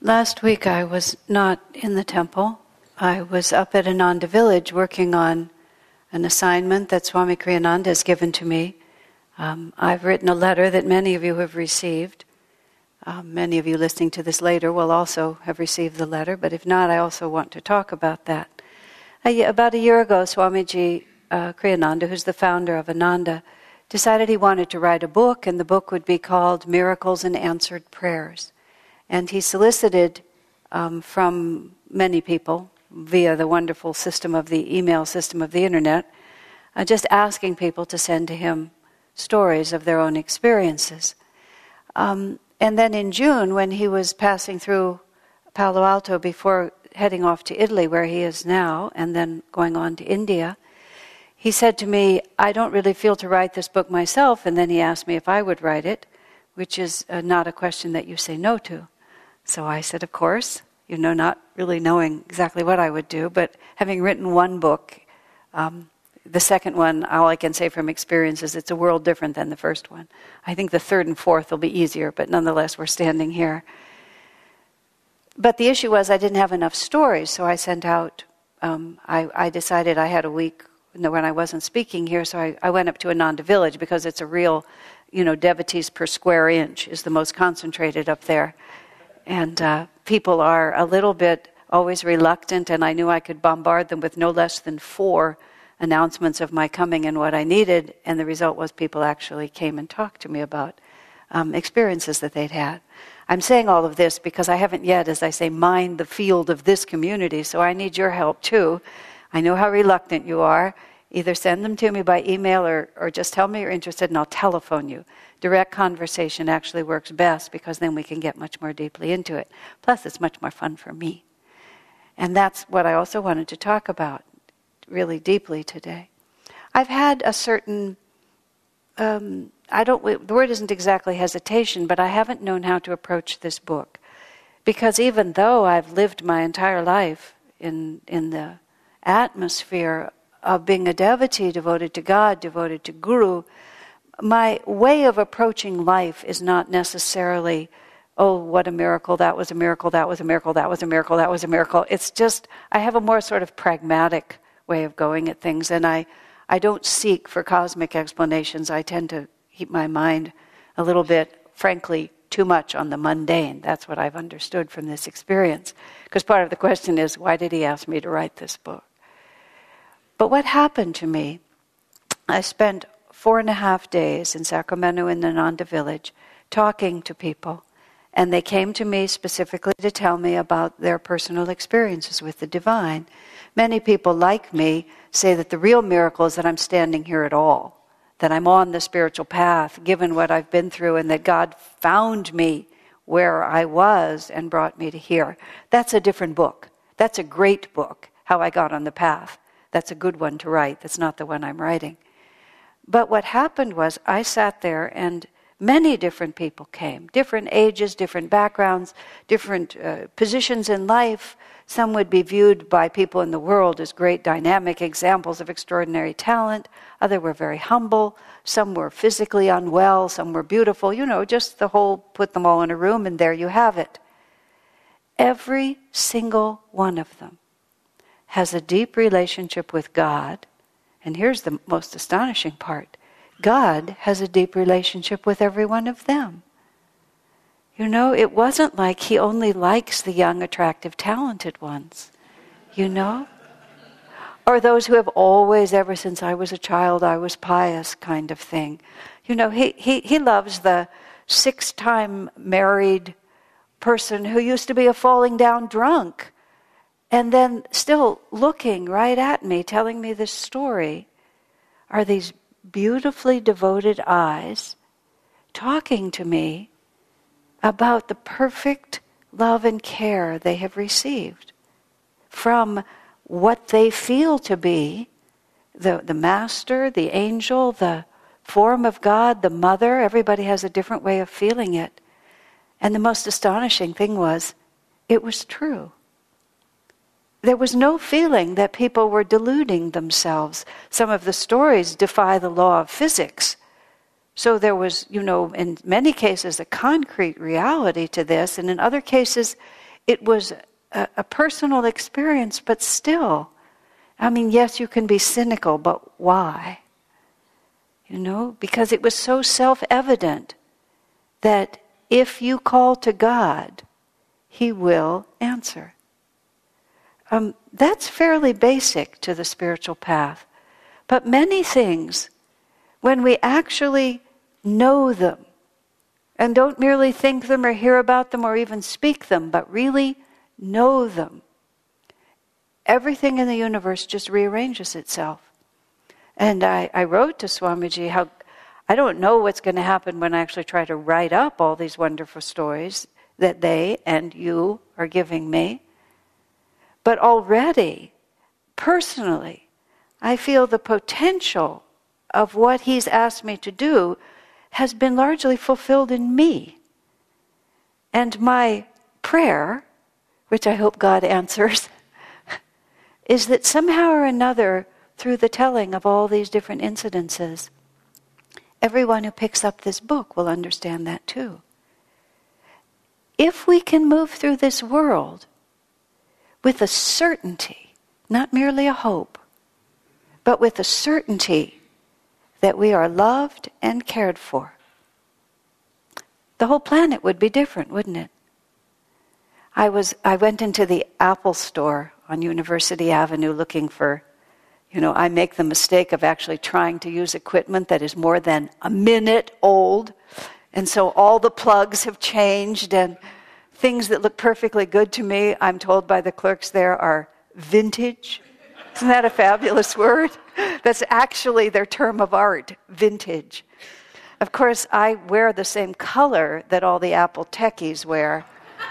Last week I was not in the temple. I was up at Ananda Village working on an assignment that Swami Kriyananda has given to me. I've written a letter that many of you have received. Many of you listening to this later will also have received the letter, but if not, I also want to talk about that. About a year ago, Swamiji Kriyananda, who's the founder of Ananda, decided he wanted to write a book, and the book would be called Miracles and Answered Prayers. And he solicited from many people via the wonderful system of the email system of the internet, just asking people to send to him stories of their own experiences. And then in June, when he was passing through Palo Alto before heading off to Italy, where he is now, and then going on to India, he said to me, I don't really feel to write this book myself, and then he asked me if I would write it, which is not a question that you say no to. So I said, of course, not really knowing exactly what I would do, but having written one book, the second one, all I can say from experience is it's a world different than the first one. I think the third and fourth will be easier, but nonetheless, we're standing here. But the issue was I didn't have enough stories, so I sent out, I decided I had a week when I wasn't speaking here, so I went up to Ananda Village because it's a real, devotees per square inch is the most concentrated up there. And people are a little bit always reluctant, and I knew I could bombard them with no less than 4 announcements of my coming and what I needed, and the result was people actually came and talked to me about experiences that they'd had. I'm saying all of this because I haven't yet, as I say, mined the field of this community, so I need your help too. I know how reluctant you are. Either send them to me by email or just tell me you're interested and I'll telephone you. Direct conversation actually works best because then we can get much more deeply into it. Plus, it's much more fun for me. And that's what I also wanted to talk about really deeply today. I've had a certain, the word isn't exactly hesitation, but I haven't known how to approach this book. Because even though I've lived my entire life in the atmosphere of being a devotee, devoted to God, devoted to Guru, my way of approaching life is not necessarily, oh, what a miracle, that was a miracle, that was a miracle, that was a miracle, that was a miracle. It's just, I have a more sort of pragmatic way of going at things, and I don't seek for cosmic explanations. I tend to keep my mind a little bit, frankly, too much on the mundane. That's what I've understood from this experience. Because part of the question is, why did he ask me to write this book? But what happened to me, I spent 4.5 days in Sacramento in the Ananda Village talking to people, and they came to me specifically to tell me about their personal experiences with the divine. Many people like me say that the real miracle is that I'm standing here at all, that I'm on the spiritual path, given what I've been through, and that God found me where I was and brought me to here. That's a different book. That's a great book, How I Got on the Path. That's a good one to write. That's not the one I'm writing. But what happened was I sat there and many different people came, different ages, different backgrounds, different positions in life. Some would be viewed by people in the world as great dynamic examples of extraordinary talent. Others were very humble. Some were physically unwell. Some were beautiful. Just the whole, put them all in a room and there you have it. Every single one of them has a deep relationship with God. And here's the most astonishing part. God has a deep relationship with every one of them. It wasn't like he only likes the young, attractive, talented ones. Or those who have always, ever since I was a child, I was pious kind of thing. He loves the 6-time married person who used to be a falling down drunk. And then still looking right at me, telling me this story, are these beautifully devoted eyes talking to me about the perfect love and care they have received from what they feel to be the master, the angel, the form of God, the mother. Everybody has a different way of feeling it. And the most astonishing thing was, it was true. There was no feeling that people were deluding themselves. Some of the stories defy the law of physics. So there was, in many cases, a concrete reality to this, and in other cases, it was a personal experience, but still, I mean, yes, you can be cynical, but why? You know, because it was so self-evident that if you call to God, He will answer. That's fairly basic to the spiritual path. But many things, when we actually know them, and don't merely think them or hear about them or even speak them, but really know them, everything in the universe just rearranges itself. And I wrote to Swamiji how I don't know what's going to happen when I actually try to write up all these wonderful stories that they and you are giving me. But already, personally, I feel the potential of what He's asked me to do has been largely fulfilled in me. And my prayer, which I hope God answers, is that somehow or another, through the telling of all these different incidences, everyone who picks up this book will understand that too. If we can move through this world with a certainty, not merely a hope, but with a certainty that we are loved and cared for, the whole planet would be different, wouldn't it? I went into the Apple store on University Avenue looking for, I make the mistake of actually trying to use equipment that is more than a minute old. And so all the plugs have changed, and things that look perfectly good to me, I'm told by the clerks there, are vintage. Isn't that a fabulous word? That's actually their term of art, vintage. Of course, I wear the same color that all the Apple techies wear.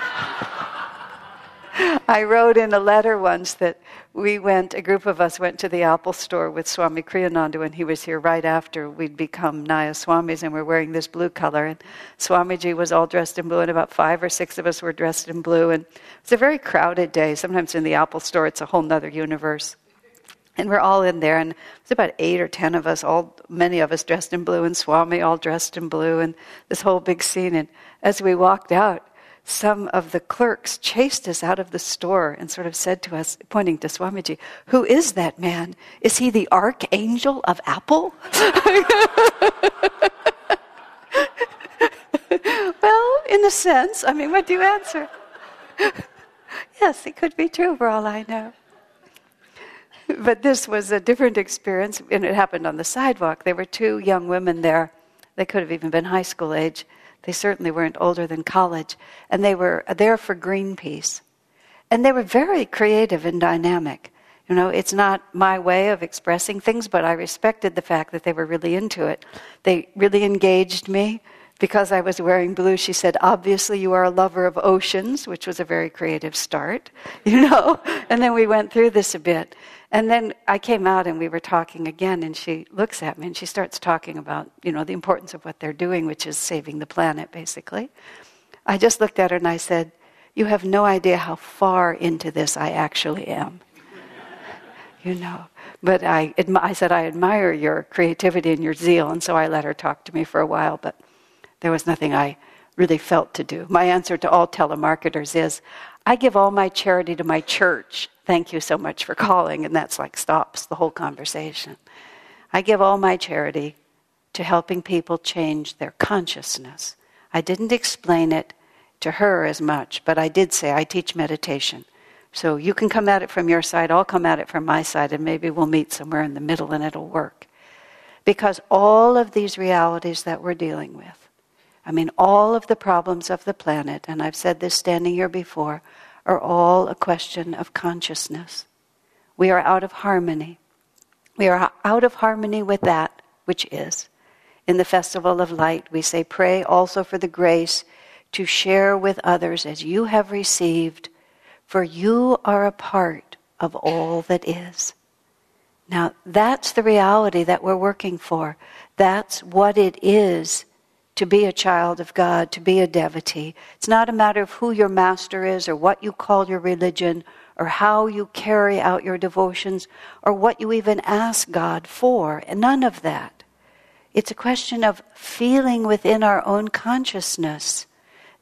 I wrote in a letter once that a group of us went to the Apple store with Swami Kriyananda when he was here right after we'd become Naya Swamis, and we're wearing this blue color. And Swamiji was all dressed in blue, and about 5 or 6 of us were dressed in blue. And it was a very crowded day. Sometimes in the Apple store, it's a whole nother universe. And we're all in there, and it's about 8 or 10 of us, many of us dressed in blue, and Swami all dressed in blue, and this whole big scene. And as we walked out, some of the clerks chased us out of the store and sort of said to us, pointing to Swamiji, "Who is that man? Is he the archangel of Apple?" Well, in a sense, I mean, what do you answer? Yes, it could be true for all I know. But this was a different experience, and it happened on the sidewalk. There were 2 young women there. They could have even been high school age. They certainly weren't older than college. And they were there for Greenpeace. And they were very creative and dynamic. It's not my way of expressing things, but I respected the fact that they were really into it. They really engaged me. Because I was wearing blue, she said, "Obviously you are a lover of oceans," which was a very creative start, And then we went through this a bit. And then I came out and we were talking again, and she looks at me and she starts talking about, the importance of what they're doing, which is saving the planet, basically. I just looked at her and I said, "You have no idea how far into this I actually am." But I said, "I admire your creativity and your zeal," and so I let her talk to me for a while, but there was nothing I really felt to do. My answer to all telemarketers is, "I give all my charity to my church. Thank you so much for calling," and that's stops the whole conversation. I give all my charity to helping people change their consciousness. I didn't explain it to her as much, but I did say I teach meditation. So you can come at it from your side, I'll come at it from my side, and maybe we'll meet somewhere in the middle and it'll work. Because all of these realities that we're dealing with, all of the problems of the planet, and I've said this standing here before, are all a question of consciousness. We are out of harmony. We are out of harmony with that which is. In the Festival of Light, we say, "Pray also for the grace to share with others as you have received, for you are a part of all that is." Now, that's the reality that we're working for. That's what it is to be a child of God, to be a devotee. It's not a matter of who your master is or what you call your religion or how you carry out your devotions or what you even ask God for. And none of that. It's a question of feeling within our own consciousness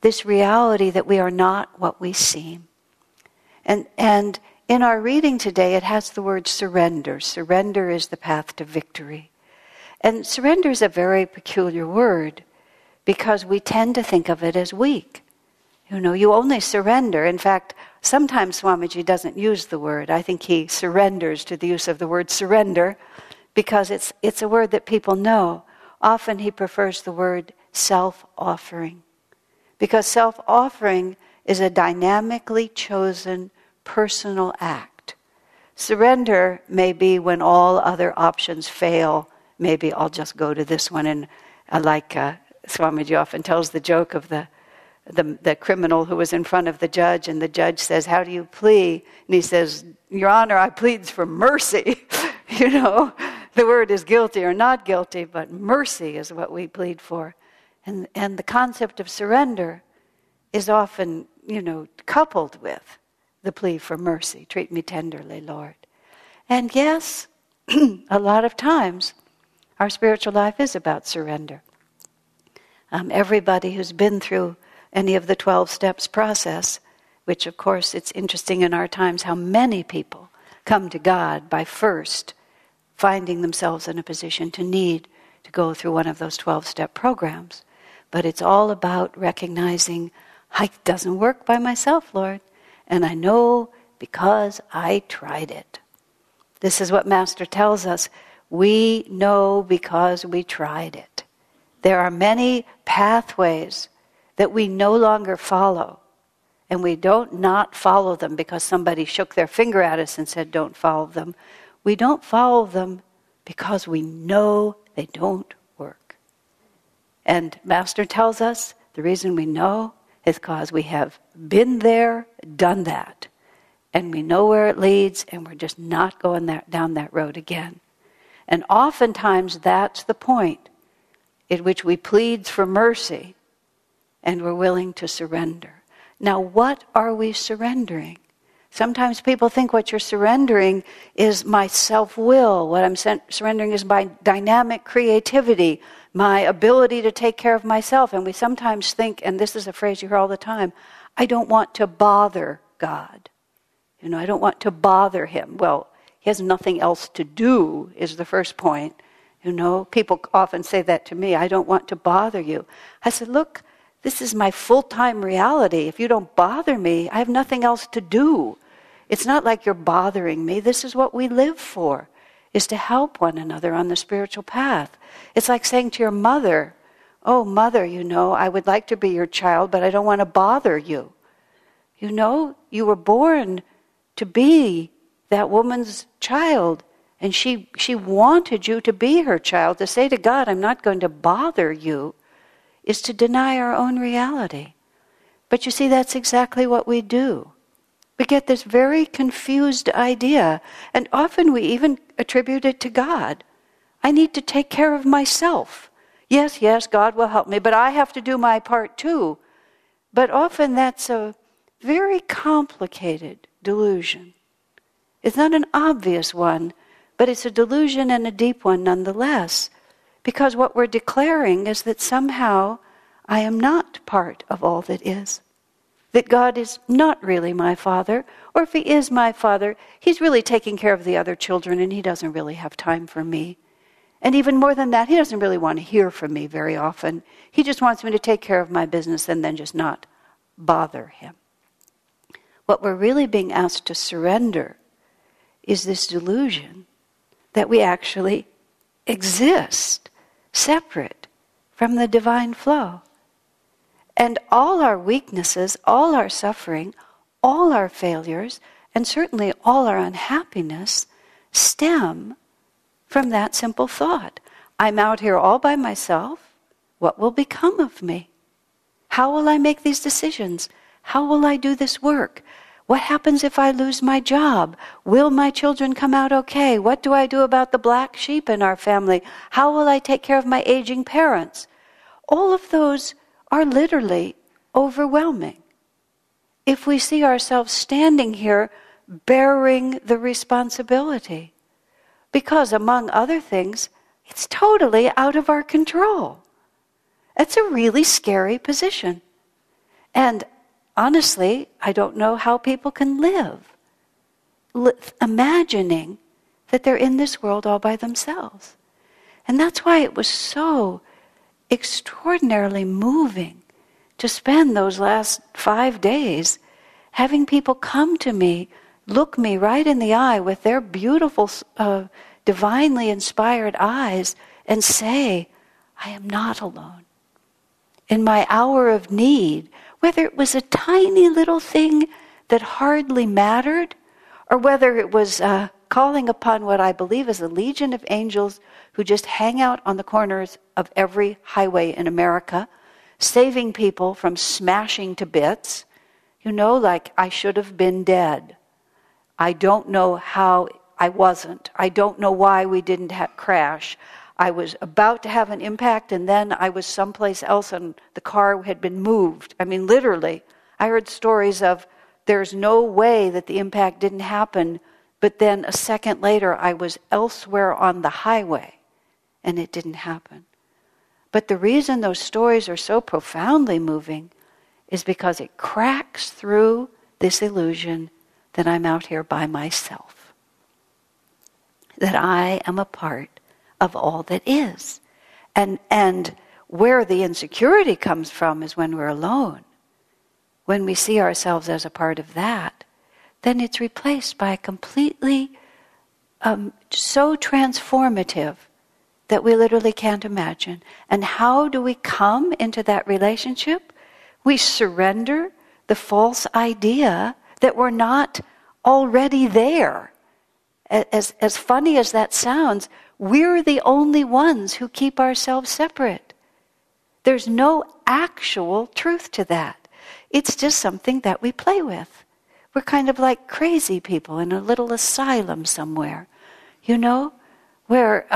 this reality that we are not what we seem. And in our reading today, it has the word surrender. Surrender is the path to victory. And surrender is a very peculiar word because we tend to think of it as weak. You only surrender. In fact, sometimes Swamiji doesn't use the word. I think he surrenders to the use of the word surrender because it's a word that people know. Often he prefers the word self-offering because self-offering is a dynamically chosen personal act. Surrender may be when all other options fail. Maybe I'll just go to this one. And Swamiji often tells the joke of the criminal who was in front of the judge, and the judge says, "How do you plea?" And he says, "Your Honor, I pleads for mercy." The word is guilty or not guilty, but mercy is what we plead for. And the concept of surrender is often, coupled with the plea for mercy. Treat me tenderly, Lord. And yes, a lot of times, our spiritual life is about surrender. Everybody who's been through any of the 12 steps process, which of course it's interesting in our times how many people come to God by first finding themselves in a position to need to go through one of those 12-step programs. But it's all about recognizing, it doesn't work by myself, Lord. And I know because I tried it. This is what Master tells us. We know because we tried it. There are many pathways that we no longer follow. And we don't not follow them because somebody shook their finger at us and said, don't follow them. We don't follow them because we know they don't work. And Master tells us the reason we know is because we have been there, done that. And we know where it leads, and we're just not going down that road again. And oftentimes that's the point at which we plead for mercy and we're willing to surrender. Now, what are we surrendering? Sometimes people think what you're surrendering is my self-will. What I'm surrendering is my dynamic creativity, my ability to take care of myself. And we sometimes think, and this is a phrase you hear all the time, I don't want to bother God. I don't want to bother him. Well, he has nothing else to do is the first point. People often say that to me, I don't want to bother you. I said, look, this is my full-time reality. If you don't bother me, I have nothing else to do. It's not like you're bothering me. This is what we live for, is to help one another on the spiritual path. It's like saying to your mother, oh, mother, I would like to be your child, but I don't want to bother you. You were born to be that woman's child, and she wanted you to be her child. To say to God, I'm not going to bother you, is to deny our own reality. But you see, that's exactly what we do. We get this very confused idea, and often we even attribute it to God. I need to take care of myself. Yes, God will help me, but I have to do my part too. But often that's a very complicated delusion. It's not an obvious one, but it's a delusion and a deep one nonetheless. Because what we're declaring is that somehow I am not part of all that is. That God is not really my father, or if he is my father, he's really taking care of the other children and he doesn't really have time for me. And even more than that, he doesn't really want to hear from me very often. He just wants me to take care of my business and then just not bother him. What we're really being asked to surrender is this delusion that we actually exist separate from the divine flow. And all our weaknesses, all our suffering, all our failures, and certainly all our unhappiness stem from that simple thought. I'm out here all by myself. What will become of me? How will I make these decisions? How will I do this work? What happens if I lose my job? Will my children come out okay? What do I do about the black sheep in our family? How will I take care of my aging parents? All of those are literally overwhelming. If we see ourselves standing here bearing the responsibility, because among other things, it's totally out of our control. That's a really scary position. And honestly, I don't know how people can live imagining that they're in this world all by themselves. And that's why it was so extraordinarily moving to spend those last 5 days having people come to me, look me right in the eye with their beautiful, divinely inspired eyes and say, I am not alone. In my hour of need, whether it was a tiny little thing that hardly mattered, or whether it was calling upon what I believe is a legion of angels who just hang out on the corners of every highway in America, saving people from smashing to bits, like I should have been dead. I don't know how I wasn't. I don't know why we didn't crash. I was about to have an impact, and then I was someplace else and the car had been moved. I mean, literally. I heard stories of there's no way that the impact didn't happen, but then a second later I was elsewhere on the highway and it didn't happen. But the reason those stories are so profoundly moving is because it cracks through this illusion that I'm out here by myself, that I am a part of all that is. And where the insecurity comes from is when we're alone. When we see ourselves as a part of that, then it's replaced by completely so transformative that we literally can't imagine. And how do we come into that relationship? We surrender the false idea that we're not already there. As funny as that sounds, we're the only ones who keep ourselves separate. There's no actual truth to that. It's just something that we play with. We're kind of like crazy people in a little asylum somewhere, where,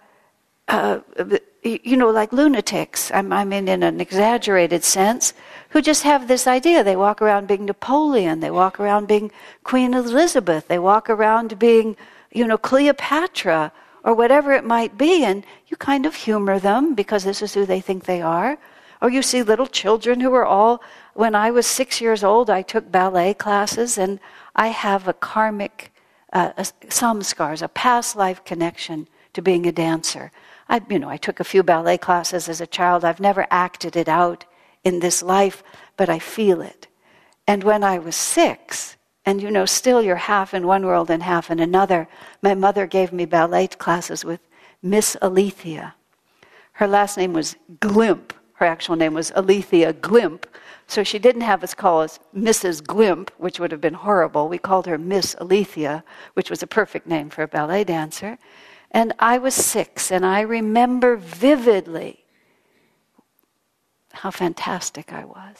like lunatics, I mean in an exaggerated sense, who just have this idea. They walk around being Napoleon, they walk around being Queen Elizabeth, they walk around being, Cleopatra, or whatever it might be, and you kind of humor them because this is who they think they are. Or you see little children who are all, when I was 6 years old, I took ballet classes, and I have a karmic, samskars, a past life connection to being a dancer. I took a few ballet classes as a child. I've never acted it out in this life, but I feel it. And when I was 6, and still you're half in one world and half in another, my mother gave me ballet classes with Miss Alethea. Her last name was Glimp. Her actual name was Alethea Glimp. So she didn't have us call us Mrs. Glimp, which would have been horrible. We called her Miss Alethea, which was a perfect name for a ballet dancer. And I was 6, and I remember vividly how fantastic I was.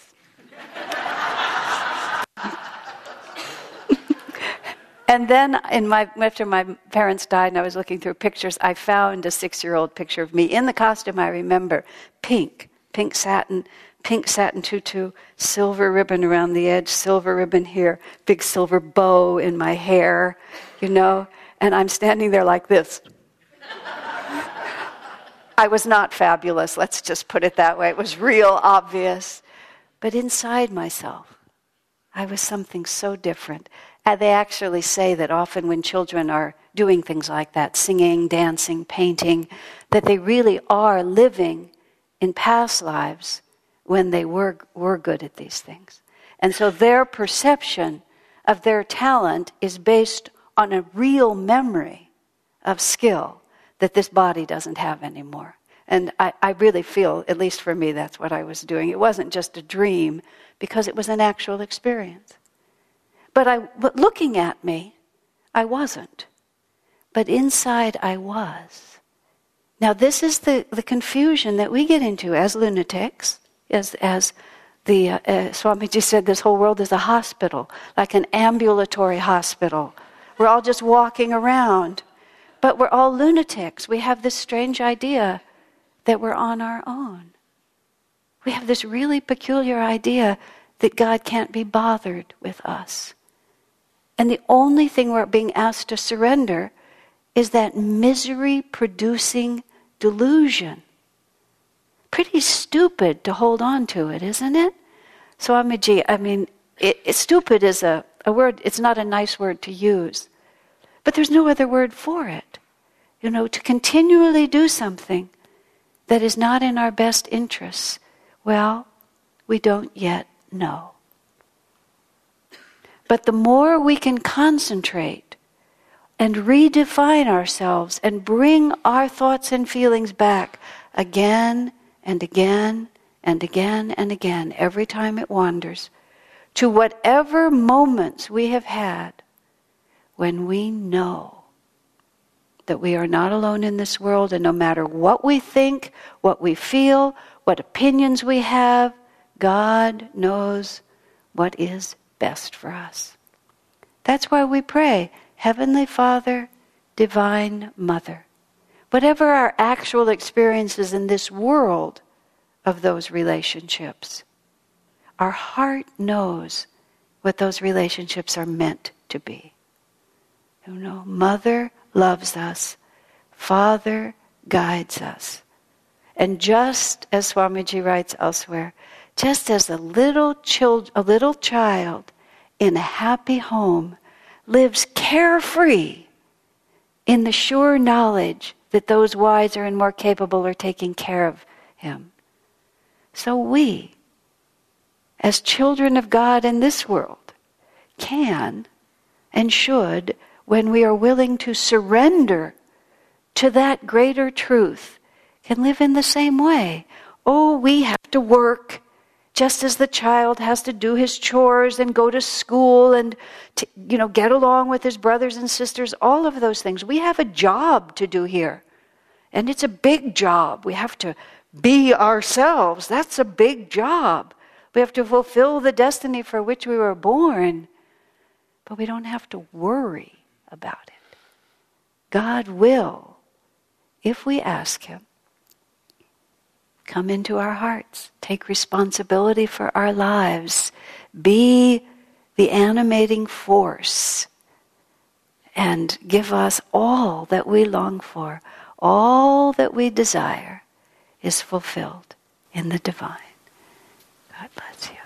And then after my parents died and I was looking through pictures, I found a 6-year-old picture of me in the costume I remember, pink satin tutu, silver ribbon around the edge, silver ribbon here, big silver bow in my hair, and I'm standing there like this. I was not fabulous, let's just put it that way. It was real obvious. But inside myself, I was something so different. And they actually say that often when children are doing things like that, singing, dancing, painting, that they really are living in past lives when they were good at these things. And so their perception of their talent is based on a real memory of skill that this body doesn't have anymore. And I really feel, at least for me, that's what I was doing. It wasn't just a dream, because it was an actual experience. But looking at me, I wasn't. But inside I was. Now this is the confusion that we get into as lunatics, as the Swamiji said, this whole world is a hospital, like an ambulatory hospital. We're all just walking around. But we're all lunatics. We have this strange idea that we're on our own. We have this really peculiar idea that God can't be bothered with us. And the only thing we're being asked to surrender is that misery-producing delusion. Pretty stupid to hold on to it, isn't it? Swamiji, I mean, stupid is a word, it's not a nice word to use. But there's no other word for it. To continually do something that is not in our best interests, well, we don't yet know. But the more we can concentrate and redefine ourselves and bring our thoughts and feelings back again and again and again and again, every time it wanders, to whatever moments we have had when we know that we are not alone in this world, and no matter what we think, what we feel, what opinions we have, God knows what is best for us. That's why we pray, Heavenly Father, Divine Mother. Whatever our actual experiences in this world of those relationships, our heart knows what those relationships are meant to be. Mother loves us. Father guides us. And just as Swamiji writes elsewhere, just as a little child in a happy home lives carefree in the sure knowledge that those wiser and more capable are taking care of him, so we, as children of God in this world, can and should, when we are willing to surrender to that greater truth, can live in the same way. Oh, we have to work just as the child has to do his chores and go to school and get along with his brothers and sisters, all of those things. We have a job to do here. And it's a big job. We have to be ourselves. That's a big job. We have to fulfill the destiny for which we were born. But we don't have to worry about it. God will, if we ask Him, come into our hearts, take responsibility for our lives, be the animating force, and give us all that we long for. All that we desire is fulfilled in the divine. God bless you.